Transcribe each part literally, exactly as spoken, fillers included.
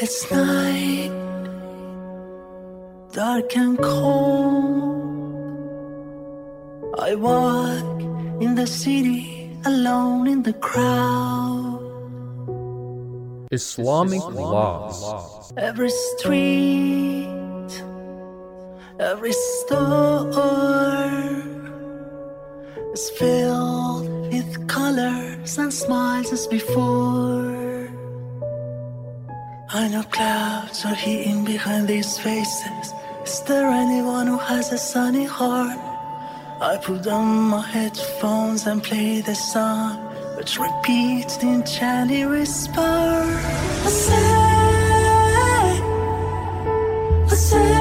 it's night, dark and cold, I walk in the city alone in the crowd. Islamic laws. Every street, every store is filled with colors and smiles as before. I know clouds are hidden behind these faces. Is there anyone who has a sunny heart? I put on my headphones and play the song, which repeats the enchanted whisper. I say, I say,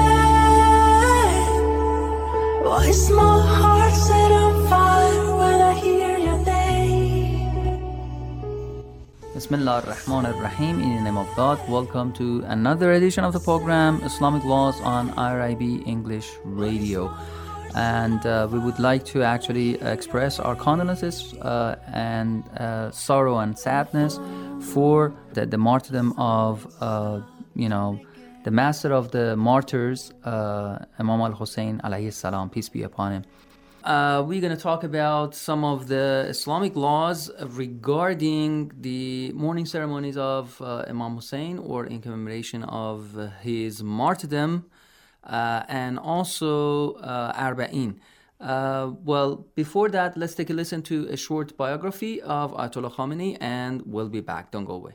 why is my heart set on fire when I hear your name? Bismillah ar-Rahman ar-Rahim. In the name of God, welcome to another edition of the program Islamic Laws on I R I B English Radio. And uh, we would like to actually express our condolences uh, and uh, sorrow and sadness for the, the martyrdom of, uh, you know, the master of the martyrs, uh, Imam al-Hussein alayhi salam, peace be upon him. Uh, we're going to talk about some of the Islamic laws regarding the mourning ceremonies of uh, Imam Hussein, or in commemoration of uh, his martyrdom. Uh, and also uh, Arba'in. Uh, well, before that, let's take a listen to a short biography of Ayatollah Khamenei, and we'll be back. Don't go away.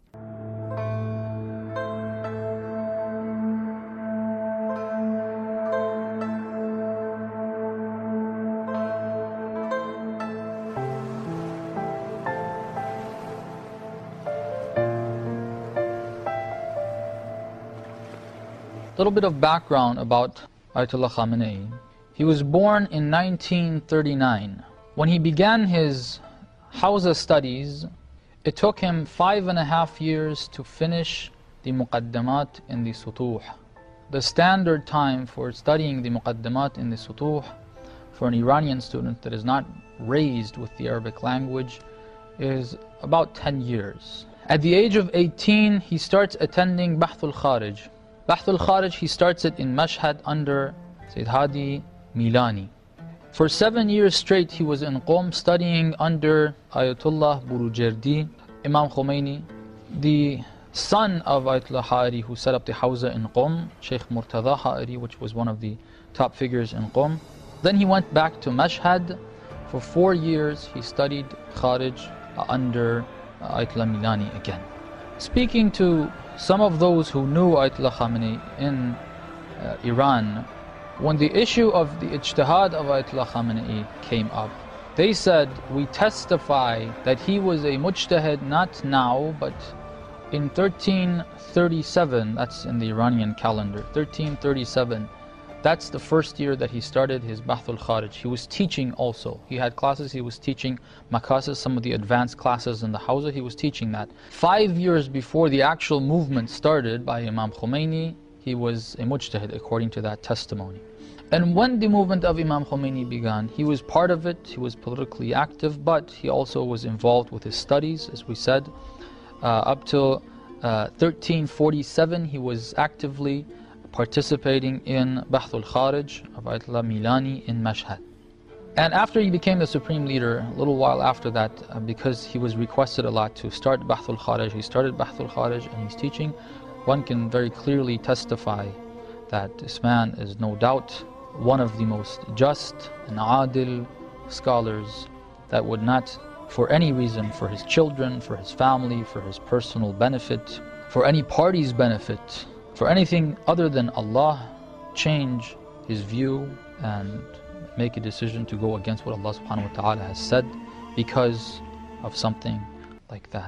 A little bit of background about Ayatollah Khamenei. He was born in nineteen thirty-nine. When he began his Hawza studies, it took him five and a half years to finish the Muqaddamat in the Sutuh. The standard time for studying the Muqaddamat in the Sutuh for an Iranian student that is not raised with the Arabic language is about ten years. At the age of eighteen, he starts attending Bahth al-Kharij. Bahth al-Kharij, he starts it in Mashhad under Sayyid Hadi Milani. For seven years straight, he was in Qom studying under Ayatollah Burujerdi, Imam Khomeini, the son of Ayatollah Ha'ari, who set up the Hawza in Qom, Sheikh Murtada Ha'ari, which was one of the top figures in Qom. Then he went back to Mashhad. For four years, he studied Kharij under Ayatollah Milani again. Speaking to some of those who knew Ayatollah Khamenei in uh, Iran, when the issue of the ijtihad of Ayatollah Khamenei came up, they said, we testify that he was a mujtahid not now, but in thirteen thirty-seven, that's in the Iranian calendar, thirteen thirty-seven, that's the first year that he started his Bahth al-Kharij. He was teaching also. He had classes, he was teaching Makasis, some of the advanced classes in the Hawza, he was teaching that. Five years before the actual movement started by Imam Khomeini, he was a mujtahid according to that testimony. And when the movement of Imam Khomeini began, he was part of it, he was politically active, but he also was involved with his studies, as we said. Uh, up till uh, thirteen forty-seven, he was actively participating in Bahth al-Kharij of Ayatollah Milani in Mashhad. And after he became the supreme leader, a little while after that, uh, because he was requested a lot to start Bahth al-Kharij, he started Bahth al-Kharij and he's teaching. One can very clearly testify that this man is no doubt one of the most just and adil scholars that would not, for any reason, for his children, for his family, for his personal benefit, for any party's benefit, for anything other than Allah, change his view and make a decision to go against what Allah subhanahu wa ta'ala has said because of something like that.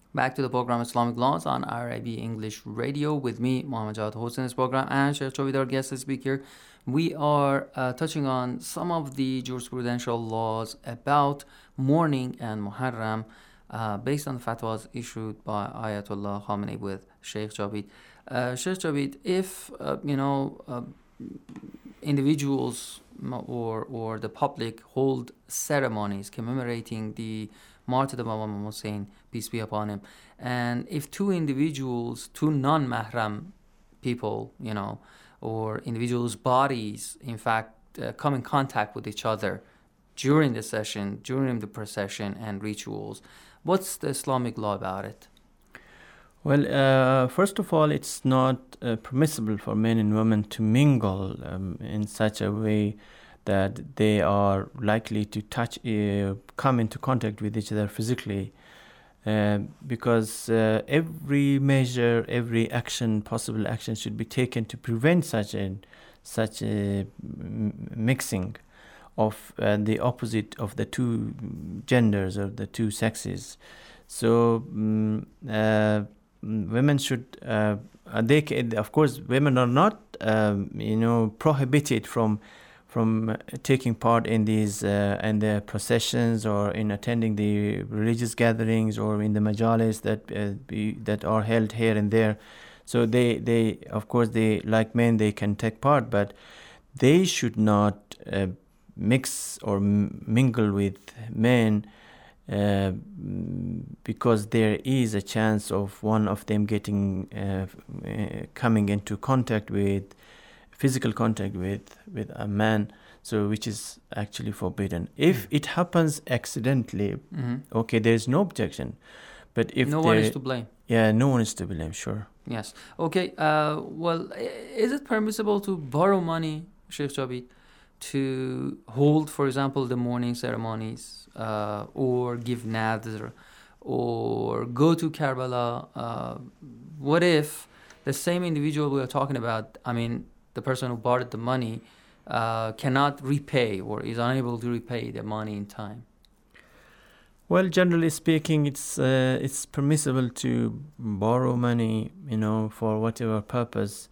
Back to the program Islamic Laws on I R I B English Radio with me, Mohammed Jawad Hossein, in this program, and Sheikh Jovid, our guest speaker. We are uh, touching on some of the jurisprudential laws about mourning and Muharram uh, based on the fatwas issued by Ayatollah Khamenei with Sheikh Jovid. Uh, Sheikh Jovid, if, uh, you know, uh, individuals or, or the public hold ceremonies commemorating the martyrdom of Imam Hussein, peace be upon him, and if two individuals, two non-mahram people, you know, or individuals' bodies, in fact, uh, come in contact with each other during the session, during the procession and rituals, what's the Islamic law about it? Well, uh, first of all, it's not uh, permissible for men and women to mingle um, in such a way that they are likely to touch, uh, come into contact with each other physically, uh, because uh, every measure, every action, possible action, should be taken to prevent such a such a mixing of uh, the opposite of the two genders or the two sexes. So um, uh, women should, uh, they can, of course, women are not, um, you know, prohibited from. from taking part in these uh, in the processions or in attending the religious gatherings or in the majalis that uh, be, that are held here and there. So they, they of course they like men, they can take part, but they should not uh, mix or m- mingle with men uh, because there is a chance of one of them getting uh, uh, coming into contact with physical contact with, with a man, so which is actually forbidden. If it happens accidentally, mm-hmm. okay, there is no objection. But if no one is to blame. Yeah, no one is to blame, sure. Yes. Okay, uh, well, is it permissible to borrow money, Sheikh Jovid, to hold, for example, the mourning ceremonies, uh, or give nadr, or go to Karbala? Uh, what if the same individual we are talking about, I mean, the person who borrowed the money uh, cannot repay or is unable to repay the money in time? Well, generally speaking, it's uh, it's permissible to borrow money, you know, for whatever purpose.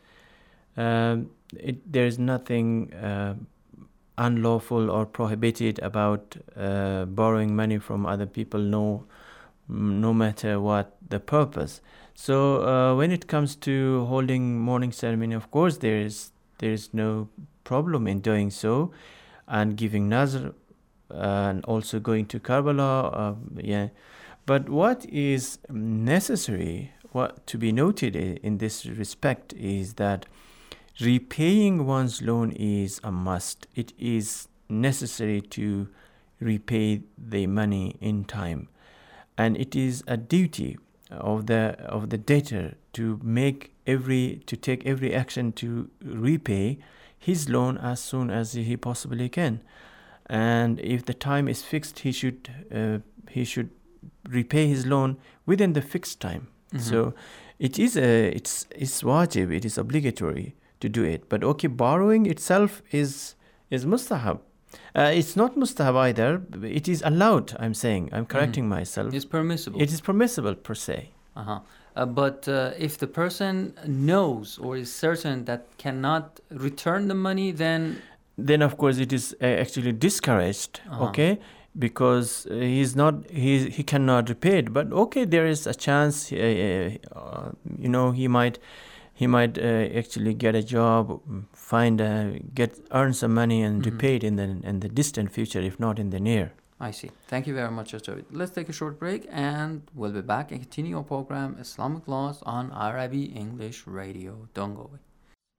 Um, it, there is nothing uh, unlawful or prohibited about uh, borrowing money from other people, no, no matter what the purpose. So uh, when it comes to holding mourning ceremony, of course there is there is no problem in doing so, and giving nazr, uh, and also going to Karbala. Uh, yeah, but what is necessary, what to be noted in this respect, is that repaying one's loan is a must. It is necessary to repay the money in time, and it is a duty of the of the debtor to make every to take every action to repay his loan as soon as he possibly can. And if the time is fixed, he should uh, he should repay his loan within the fixed time. Mm-hmm. So it is a it's it's wajib, it is obligatory to do it. But okay, borrowing itself is is mustahab. Uh, it's not mustahab either. It is allowed, I'm saying. I'm correcting mm. myself. It's permissible. It is permissible per se. Uh-huh. Uh, but uh, if the person knows or is certain that cannot return the money, then... Then, of course, it is uh, actually discouraged, uh-huh. okay? Because uh, he's not, he, he cannot repay it. But, okay, there is a chance, uh, uh, you know, he might... He might uh, actually get a job, find a, get earn some money and mm-hmm. repay it in the in the distant future, if not in the near. I see. Thank you very much, Jovid. Let's take a short break, and we'll be back and continue our program Islamic Laws on I R I B English Radio. Don't go away.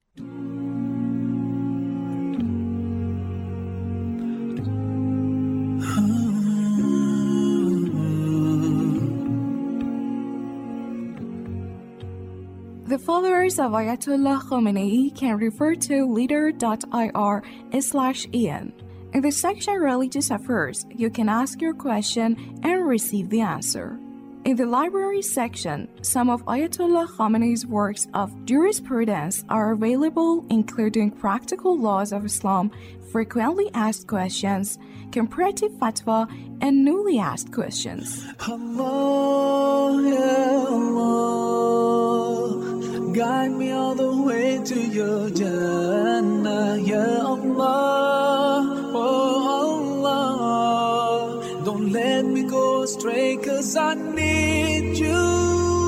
The followers of Ayatollah Khamenei can refer to leader dot I R slash E N. In the section Religious Affairs, you can ask your question and receive the answer. In the library section, some of Ayatollah Khamenei's works of jurisprudence are available, including Practical Laws of Islam, Frequently Asked Questions, Comparative Fatwa, and Newly Asked Questions. Allah, ya Allah, guide me all the way to your Jannah, ya Allah, oh Allah, don't let me go astray, 'cause I need you.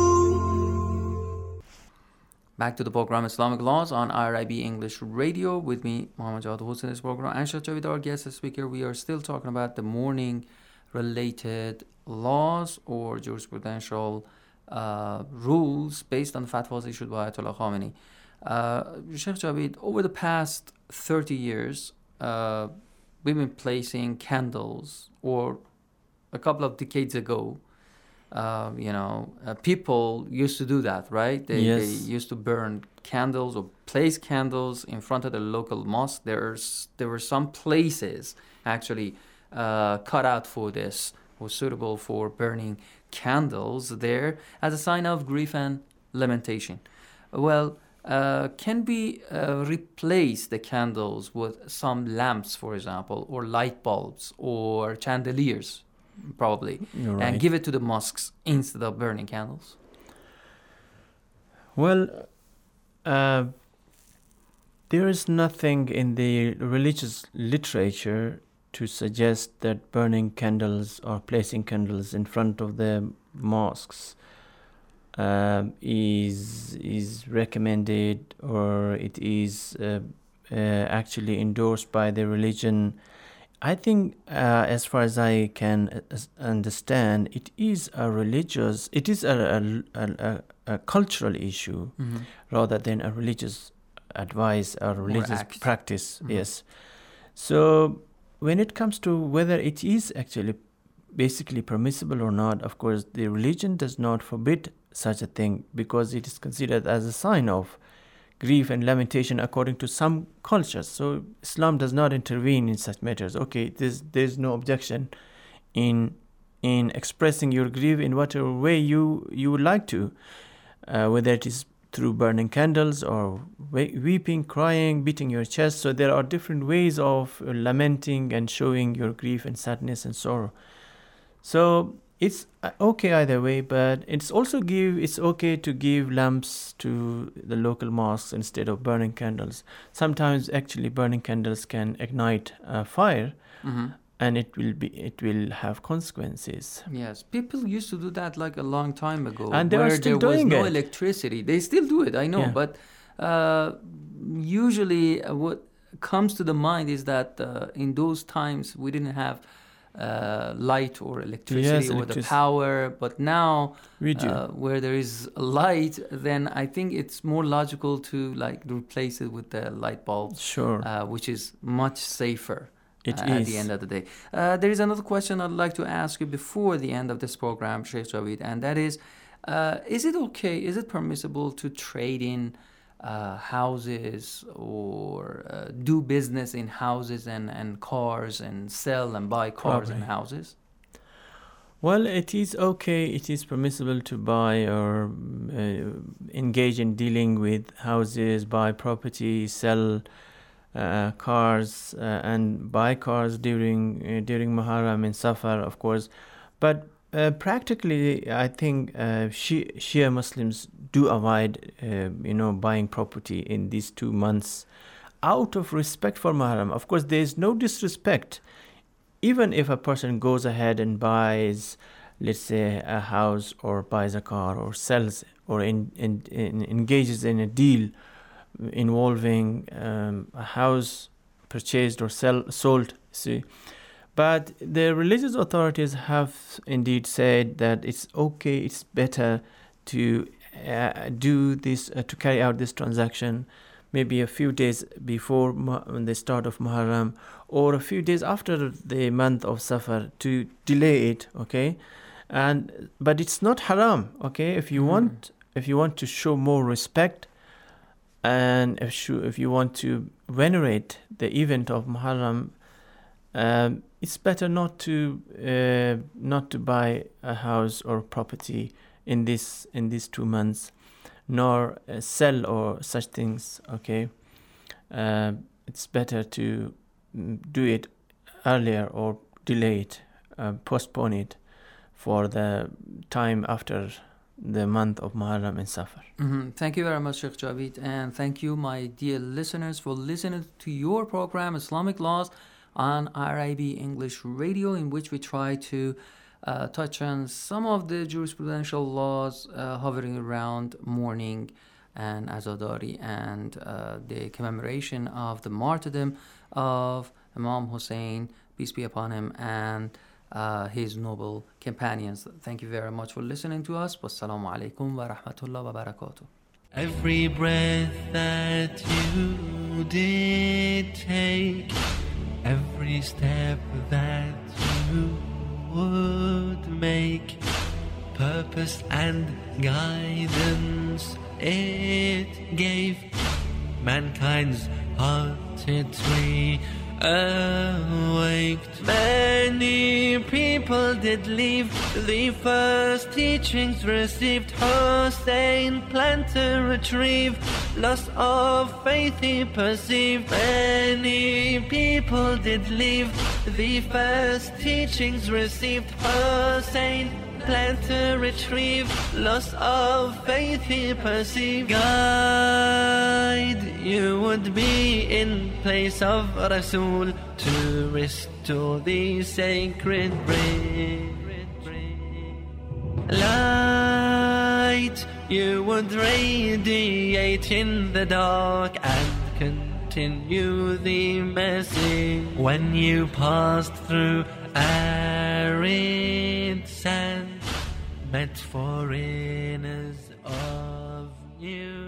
Back to the program Islamic Laws on I R I B English Radio with me, Muhammad Jawad Hussain. This program, and Sheikh Javid, our guest speaker. We are still talking about the mourning related laws or jurisprudential uh, rules based on fatwas issued by Ayatollah Khamenei. Uh, Sheikh Javid, over the past thirty years, uh, we've been placing candles, or a couple of decades ago, Uh, you know, uh, people used to do that, right? They, yes. they used to burn candles or place candles in front of the local mosque. There's there were some places actually uh, cut out for this, was suitable for burning candles there as a sign of grief and lamentation. Well, uh, can we uh, replace the candles with some lamps, for example, or light bulbs or chandeliers? Probably, right. And give it to the mosques instead of burning candles? Well, uh, there is nothing in the religious literature to suggest that burning candles or placing candles in front of the mosques uh, is is recommended, or it is uh, uh, actually endorsed by the religion. I think, uh, as far as I can understand, it is a religious, it is a, a, a, a cultural issue mm-hmm. rather than a religious advice or religious or practice. Mm-hmm. Yes. So when it comes to whether it is actually basically permissible or not, of course, the religion does not forbid such a thing because it is considered as a sign of grief and lamentation according to some cultures. So Islam does not intervene in such matters. Okay, there's there's no objection in in expressing your grief in whatever way you you would like to, uh, whether it is through burning candles or we- weeping, crying, beating your chest. So there are different ways of uh, lamenting and showing your grief and sadness and sorrow. So it's okay either way, but it's also give it's okay to give lamps to the local mosques instead of burning candles. Sometimes actually burning candles can ignite a fire, mm-hmm. and it will be it will have consequences. Yes, people used to do that like a long time ago, and they where are still there doing was no it. electricity. They still do it, I know, yeah. But uh, usually uh, what comes to the mind is that uh, in those times we didn't have Uh, light or electricity yes, or the power, but now we do. Uh, where there is light, then I think it's more logical to like replace it with the light bulbs, sure, uh, which is much safer. It uh, is. At the end of the day. Uh, there is another question I'd like to ask you before the end of this program, Sheikh Javid, and that is, uh, is it okay, is it permissible to trade in Uh, houses or uh, do business in houses and, and cars and sell and buy cars Probably. and houses? Well, it is okay, it is permissible to buy or uh, engage in dealing with houses, buy property, sell uh, cars uh, and buy cars during uh, during Muharram and Safar, of course. But Uh, practically, I think uh, Shia, Shia Muslims do avoid, uh, you know, buying property in these two months out of respect for Muharram. Of course, there is no disrespect. Even if a person goes ahead and buys, let's say, a house or buys a car or sells or in, in, in engages in a deal involving um, a house purchased or sell, sold, see. But the religious authorities have indeed said that it's okay, it's better to uh, do this, uh, to carry out this transaction maybe a few days before Mu- the start of Muharram or a few days after the month of Safar to delay it, okay? And but it's not haram, okay? If you mm. want, if you want to show more respect and if, you, if you want to venerate the event of Muharram, Um, it's better not to uh, not to buy a house or property in this in these two months, nor uh, sell or such things. Okay, uh, it's better to do it earlier or delay it, uh, postpone it for the time after the month of Muharram and Safar. Mm-hmm. Thank you very much, Sheikh Javid, and thank you, my dear listeners, for listening to your program, Islamic Laws, on R I B English Radio, in which we try to uh, touch on some of the jurisprudential laws uh, hovering around mourning and azadari and uh, the commemoration of the martyrdom of Imam Hussein, peace be upon him, and uh, his noble companions. Thank you very much for listening to us. Wassalamu alaikum wa rahmatullah wa barakatuh. Every breath that you did take, every step that you would make, purpose and guidance it gave, mankind's hearted tree awaked. Many people did leave the first teachings received. Hussein planned to retrieve, loss of faith he perceived. Many people did leave the first teachings received. Hussein planned to retrieve, loss of faith he perceived. Guide you would be in place of Rasul to restore the sacred brain. Light you would radiate in the dark and continue the message. When you passed through arid sand, met foreigners of new